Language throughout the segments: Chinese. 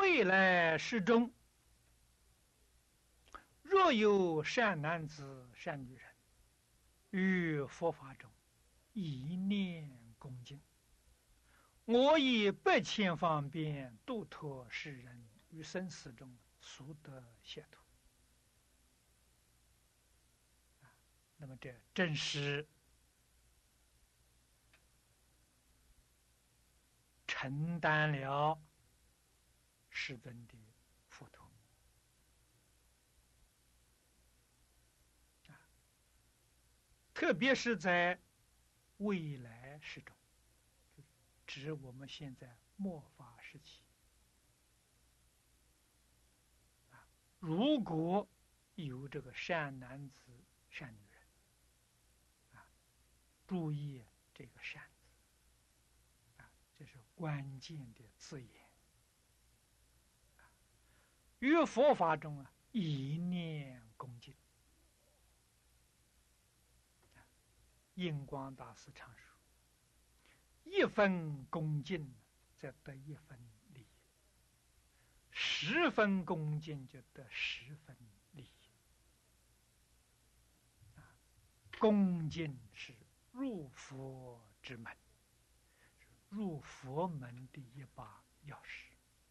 未来世中，若有善男子、善女人，于佛法中一念恭敬，我以100,000方便度脱世人于生死中速得解脱。那么这正是承担了世尊的付托。特别是在未来世中，指我们现在末法时期，如果有这个善男子、善女人，注意这个善字，这是关键的字眼。于佛法中一念恭敬。印光大师常说：“1分恭敬，则得1分利益；10分恭敬，就得10分利益。”恭敬是入佛之门，入佛门的一把钥匙。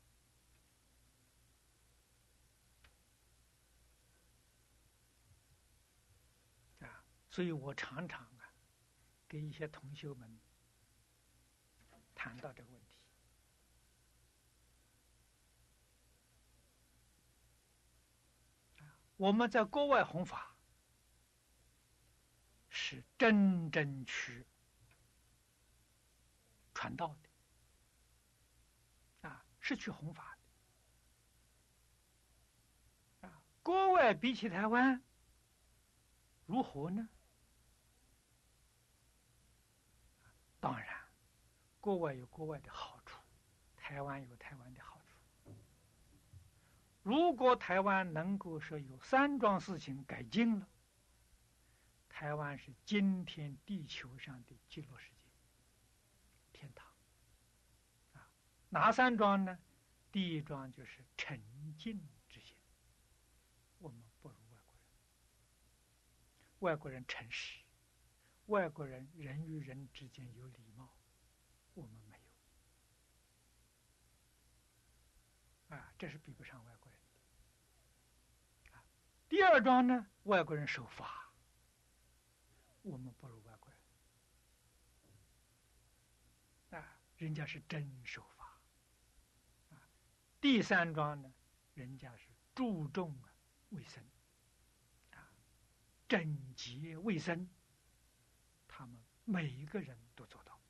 所以我常常给一些同学们谈到这个问题。我们在国外弘法，是真正去传道的，是去弘法的。国外比起台湾如何呢？当然，国外有国外的好处，台湾有台湾的好处。如果台湾能够说有3桩事情改进了，台湾是今天地球上的极乐世界，天堂。哪3桩呢？第一桩就是沉静之心，我们不如外国人。外国人诚实，外国人人与人之间有礼貌，我们没有。这是比不上外国人的。第二桩呢，外国人守法，我们不如外国人。人家是真守法。第3桩呢，人家是注重卫生，整洁卫生，他们每一个人都做到。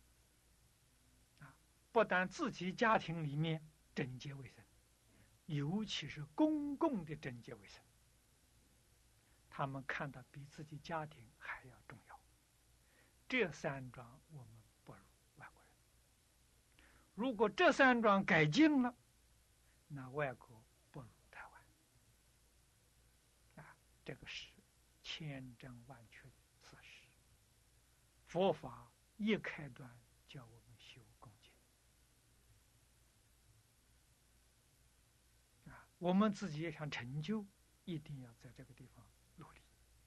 不但自己家庭里面整洁卫生，尤其是公共的整洁卫生，他们看到比自己家庭还要重要。这3桩我们不如外国人。如果这3桩改进了，那外国不如台湾。这个是千真万确的事实。佛法一开端叫我们修恭敬。我们自己也想成就，一定要在这个地方努力。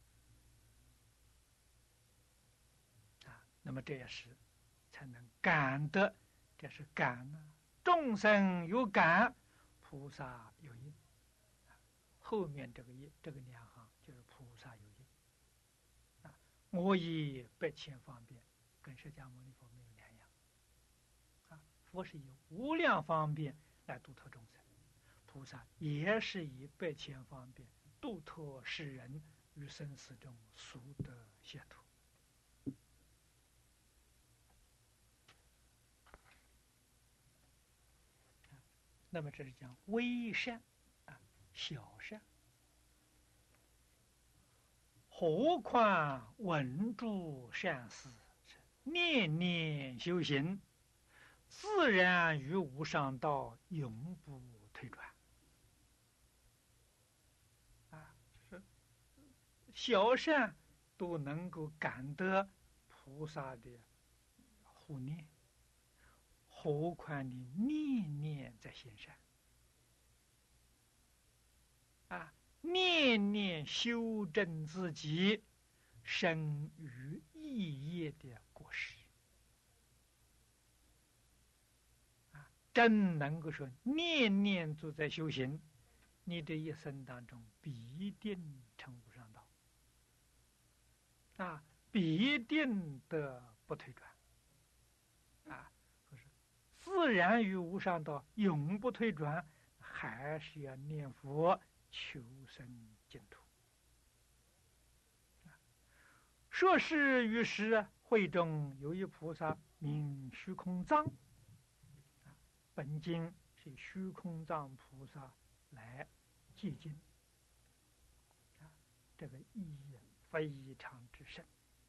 那么这也是才能感得，这是感众生有感，菩萨有因。后面这个2行就是菩萨有因。我以100,000方便，跟释迦牟尼佛没有两样。佛是以无量方便来度脱众生，菩萨也是以100,000方便度脱世人于生死中速得解脱。那么这是讲微善，小善，何况闻诸善事，念念修行，自然于无上道永不退转。是小善都能够感得菩萨的护念，何况你念念在行善， 念念修正自己生于异业的果实真能够说念念都在修行，你的一生当中必定成无上道必定得不退转就是自然于无上道永不退转，还是要念佛求生净土。说是于时，会中有一菩萨名虚空藏，本经是虚空藏菩萨来借经这个意义非常之深，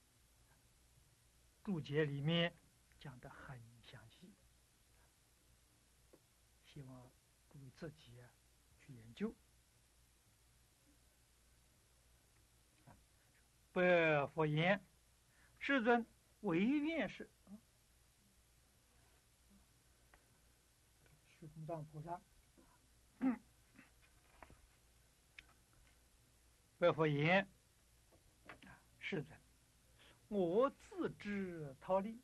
注解里面讲得很详细，希望各位自己去研究。白佛言：“世尊，唯愿是。”虚空藏菩萨，白佛言：“世尊，我自知忉利，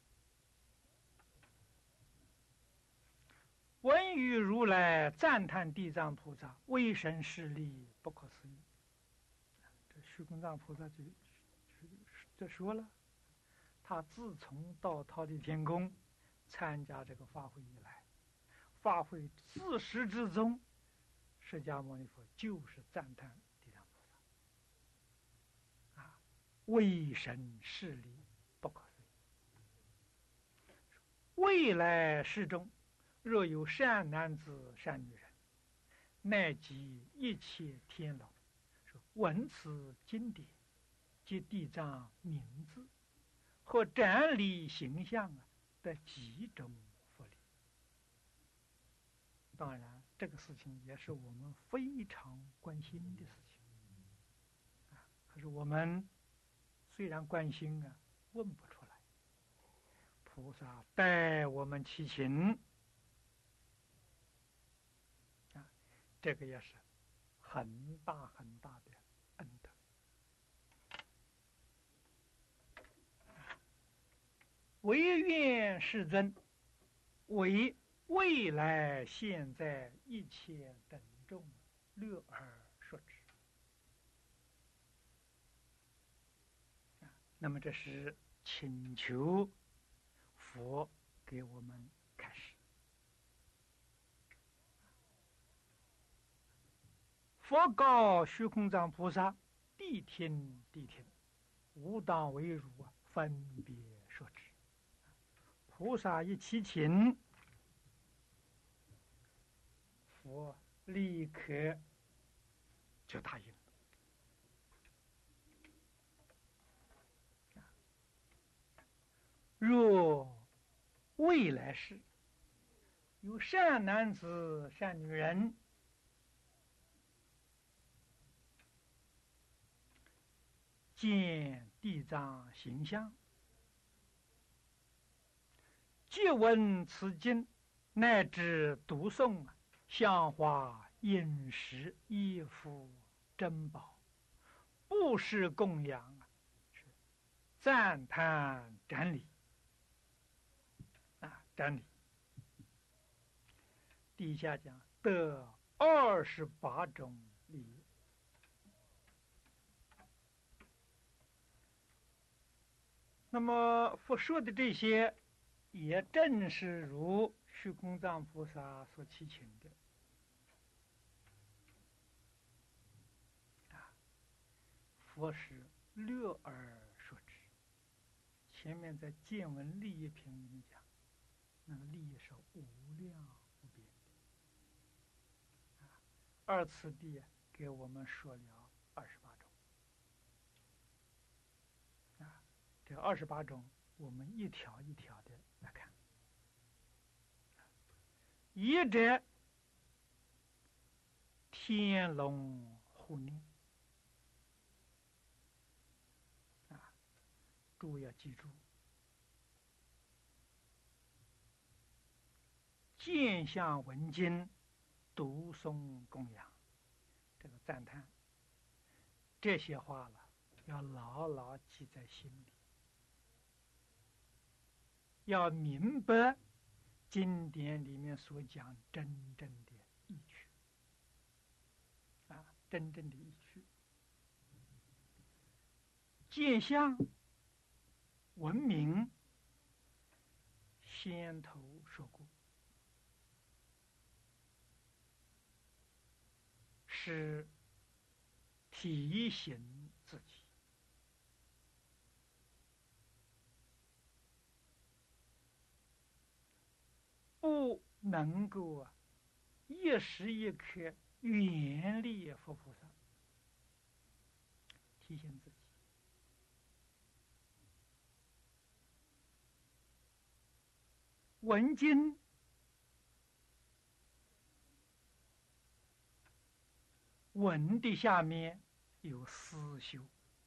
闻于如来赞叹地藏菩萨威神势力不可思议。”这虚空藏菩萨就说了，他自从到忉利天宫参加这个法会以来，法会自始至终，释迦牟尼佛就是赞叹地藏菩萨威神势力不可思议。未来世中，若有善男子善女人，乃及一切天龙，闻此经典及地藏名字或展礼形象的几种福利。当然，这个事情也是我们非常关心的事情可是我们虽然关心问不出来。菩萨代我们祈请这个也是很大很大的恩德。唯愿世尊为未来现在一切等众略而说之。那么这是请求佛给我们开示。佛告虚空藏菩萨：“谛听，谛听，吾当为汝分别说之。”菩萨一祈请，佛立刻就答应了。若未来世有善男子善女人，见地藏形象，借闻此经，乃至读诵香花饮食衣服珍宝，布施供养是赞叹瞻礼瞻礼。底下讲得28种利益。那么佛说的这些，也正是如虚空藏菩萨所祈请的佛是略而说之。前面在见闻利益品里面讲，那个利益是无量无边的二次第给我们说了28种这28种我们一条一条的来看。一者天龙护念诸位要记住，见相闻经读诵供养，这个赞叹这些话了，要牢牢记在心里，要明白经典里面所讲真正的意趣啊，真正的意趣。见相闻名，先头说过，是提醒自己不能够一时一刻远离佛菩萨，提醒自己。闻经闻的下面有思修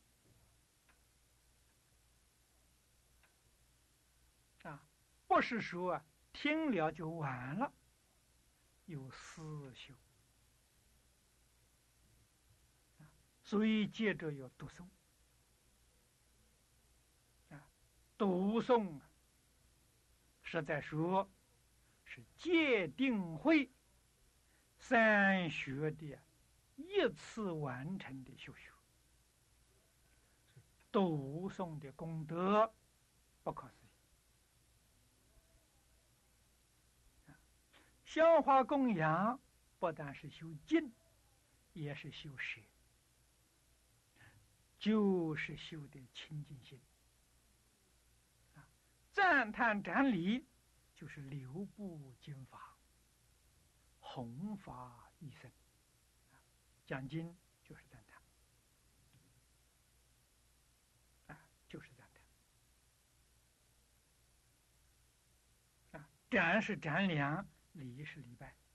啊，不是说听了就完了，有思修啊，所以接着要读诵啊，读诵实在说是戒定慧三学的一次完成的修学，读诵的功德不可思议。香花供养不但是修净，也是修舍，就是修的清净心。赞叹展礼就是流布经法，弘法益生。讲经就是赞叹就是赞叹展是展两，礼是礼拜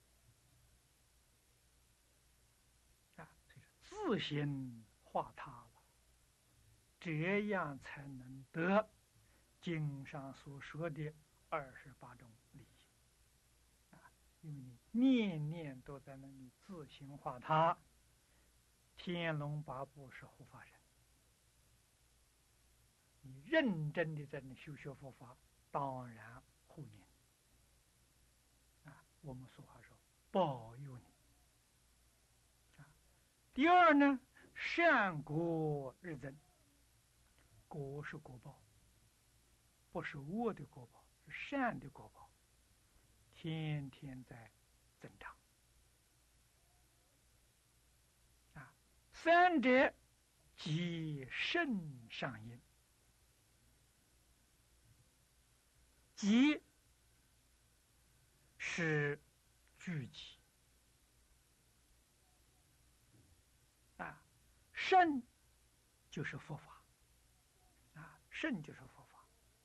自心化他了，这样才能得经上所说的28种利益因为你念念都在那里自行化他，天龙八部是护法神，你认真的在那修学佛法，当然护念我们俗话说保佑你第二呢，善果日增，果是果报，不是恶的果报，是善的果报，天天在增长三者即圣上因，即是聚集圣就是佛法圣就是佛法，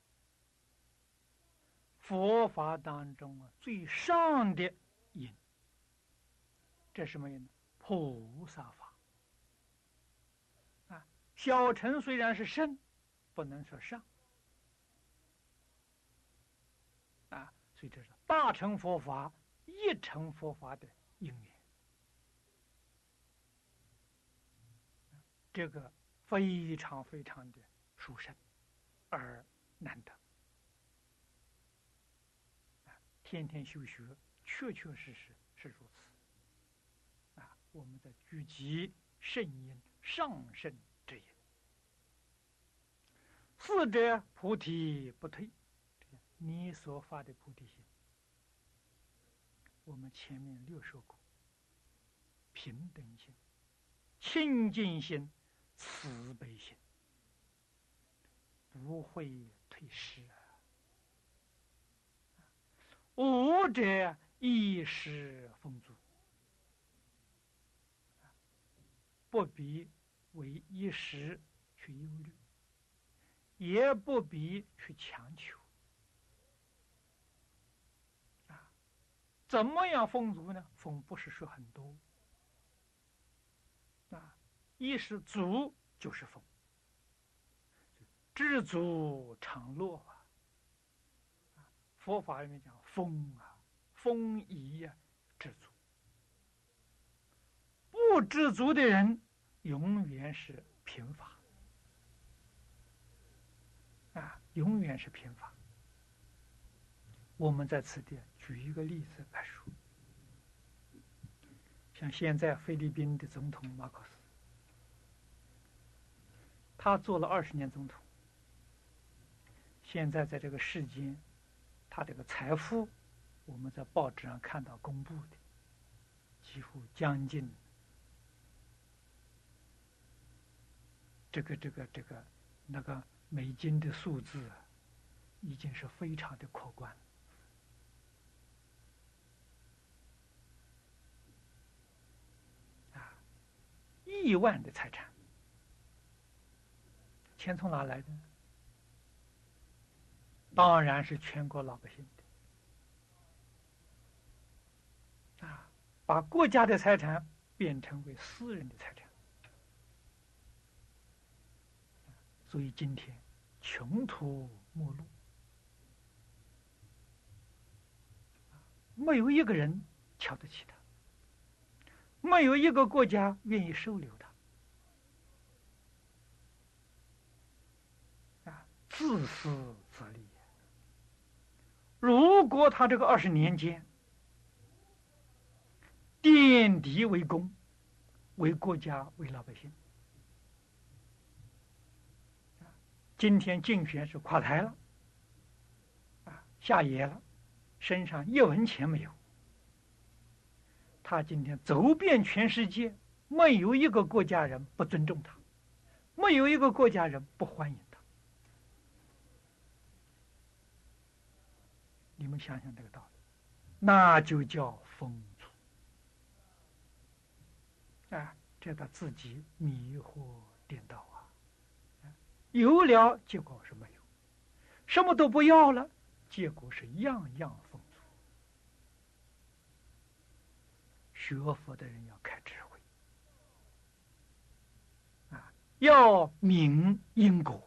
佛法当中最上的因，这什么因呢？菩萨法小乘虽然是圣，不能说上所以这是大乘佛法一乘佛法的因缘，这个非常非常的殊胜而难得天天修学，确确实实是如此我们在聚集圣因上圣之因。四者菩提不退，你所发的菩提心，我们前面6说过，平等心、清净心、慈悲心，不会退失五者一时丰足，不必为一时去忧虑，也不必去强求怎么样丰足呢？丰不是说很多一时足就是丰，知足常乐佛法里面讲丰丰宜知足，不知足的人永远是贫乏永远是贫乏。我们在此地举一个例子来说，像现在菲律宾的总统马可斯，他做了20年总统，现在在这个世间，他这个财富，我们在报纸上看到公布的，几乎将近这个那个美金的数字已经是非常的可观亿万的财产，钱从哪来的？当然是全国老百姓的把国家的财产变成为私人的财产，所以今天穷途末路，没有一个人瞧得起他，没有一个国家愿意收留他自私自利。如果他这个20年间奠底为公，为国家，为老百姓，今天竞选是垮台了下野了，身上1文钱没有，他今天走遍全世界，没有一个国家人不尊重他，没有一个国家人不欢迎他。你们想想这个道理，那就叫丰足这个自己迷惑颠倒有了结果是没有，什么都不要了，结果是样样丰足。学佛的人要开智慧要明因果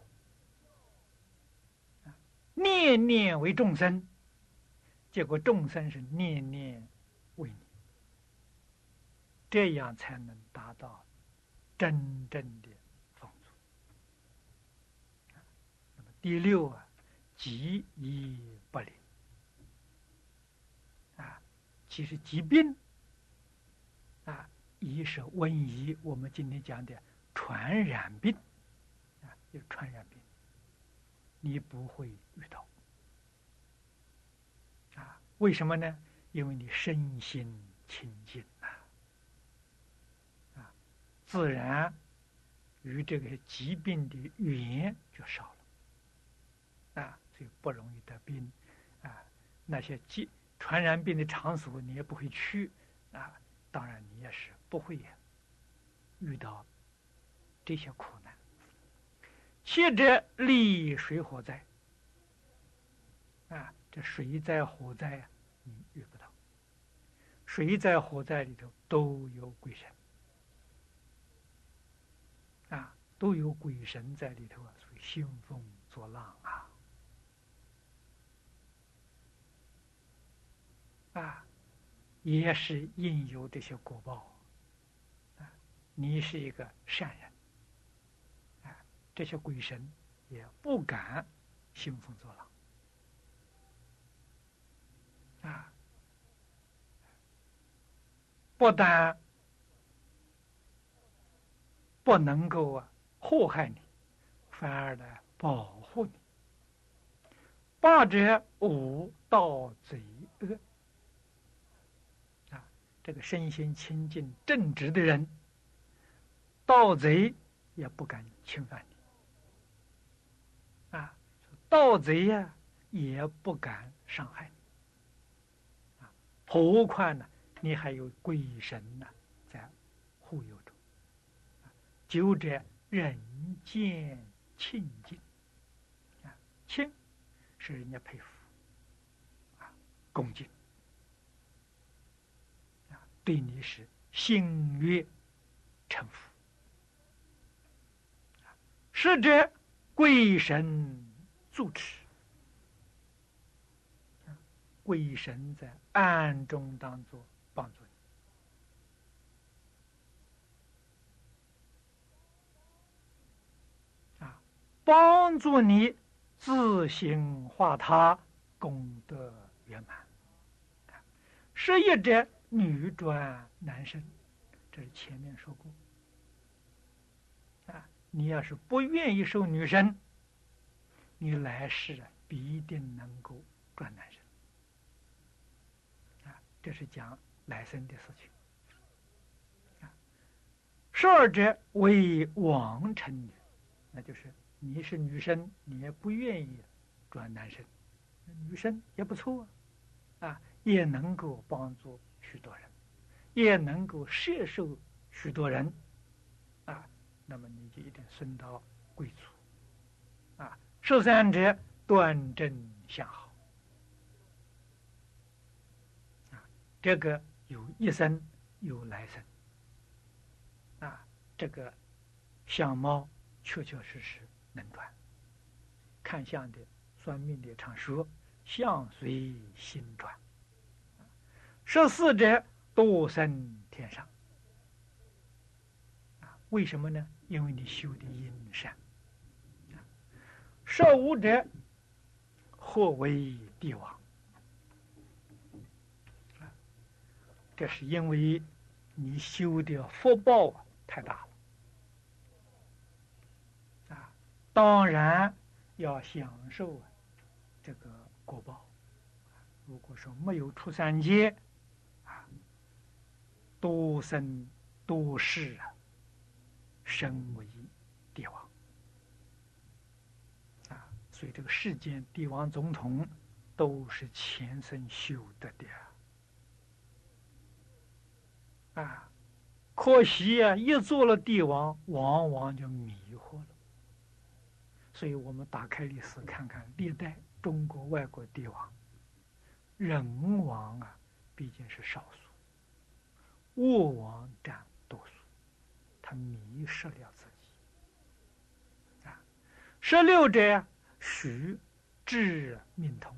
念念为众生，结果众生是念念为你，这样才能达到真正的丰足。那么第6疾医不灵其实疾病医是瘟疫，我们今天讲的传染病有传染病，你不会遇到为什么呢？因为你身心清净自然与这个疾病的缘就少了所以不容易得病那些传染病的场所你也不会去当然你也是不会遇到这些苦难。七者利水火灾这水灾火灾你遇不到，水灾火灾里头都有鬼神都有鬼神在里头所以兴风作浪也是应有这些果报你是一个善人这些鬼神也不敢兴风作浪不但不能够祸害你，反而来保护你。8者无盗贼恶这个身心清净正直的人，盗贼也不敢侵犯你盗贼也不敢伤害你何况呢你还有鬼神在护佑着就这人间清净清是人家佩服恭敬对你是心悦诚服。是者鬼神助持鬼神在暗中当作帮助帮助你自行化他，功德圆满。是一者，女转男生，这是前面说过。你要是不愿意受女生，你来世必定能够转男生。这是讲来生的事情。十二者为王成女，那就是你是女生，你也不愿意转男生，女生也不错也能够帮助许多人，也能够摄受许多人那么你就一定升到贵族13者端正相好这个有一生有来生这个相貌确确实实能转。看相的算命的常说相随心转。14者多生天上为什么呢？因为你修的因善。15者或为帝王这是因为你修的福报太大了当然要享受这个果报。如果说没有出三界多生多世身为帝王所以这个世间帝王总统都是前生修得的可惜一做了帝王，往往就迷惑了。所以我们打开历史看看历代中国外国帝王，人王毕竟是少数，恶王占多数，他迷失了自己16者许智命通，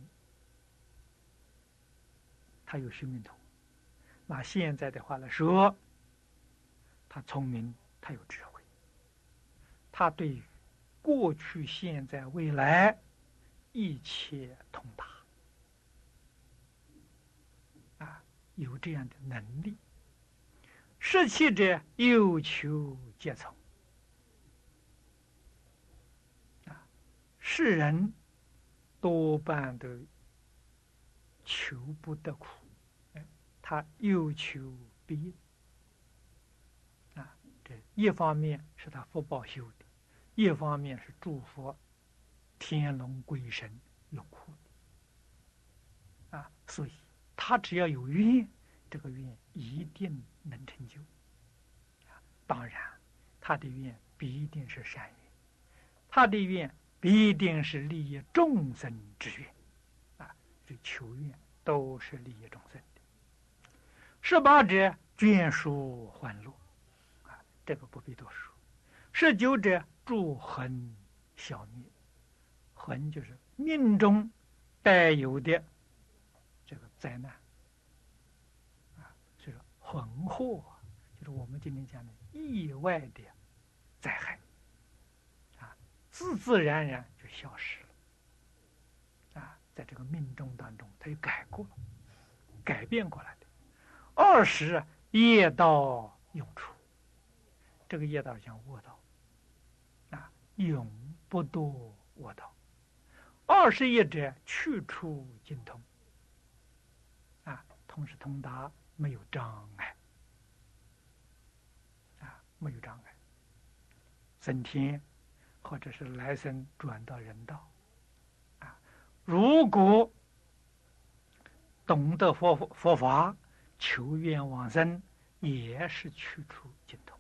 他有许命通。拿现在的话来说，他聪明，他有智慧，他对于过去、现在、未来一切通达有这样的能力。17者有求皆从世人多半都求不得苦，他有求必应这一方面是他福报修的，一方面是祝福天龙鬼神用苦所以他只要有愿，这个愿一定能成就当然他的愿必定是善愿，他的愿必定是利益众生之愿这求愿都是利益众生的。18者眷属欢乐这个不必多说。19者助横消灭，横就是命中带有的这个灾难所以说横祸就是我们今天讲的意外的灾害自自然然就消失了在这个命中当中它就改变过来的。20业道永出，这个业道像卧道永不堕卧道。21者去除精通通是通达，没有障碍没有障碍，升天或者是来生转到人道如果懂得佛法，求愿往生也是去除精通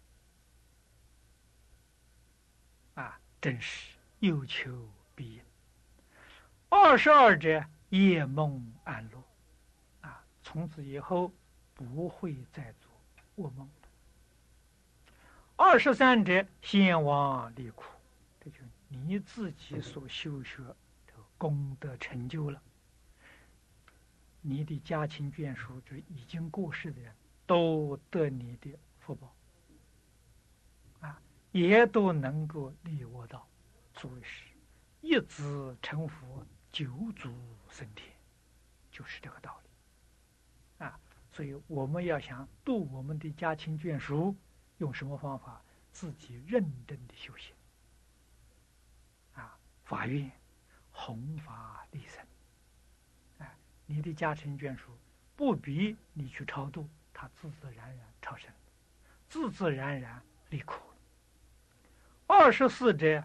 真是有求必应。22者夜梦安乐从此以后不会再做噩梦。23者先王离苦，这就是你自己所修学这个功德成就了，你的家亲眷属，就已经过世的人都得你的福报也都能够离卧道所谓是一子成佛，九祖升天，就是这个道理啊。所以我们要想度我们的家亲眷属，用什么方法？自己认真的修行啊，发愿弘法利生。你的家亲眷属不逼你去超度，他自自然然超生，自自然然离苦了。24者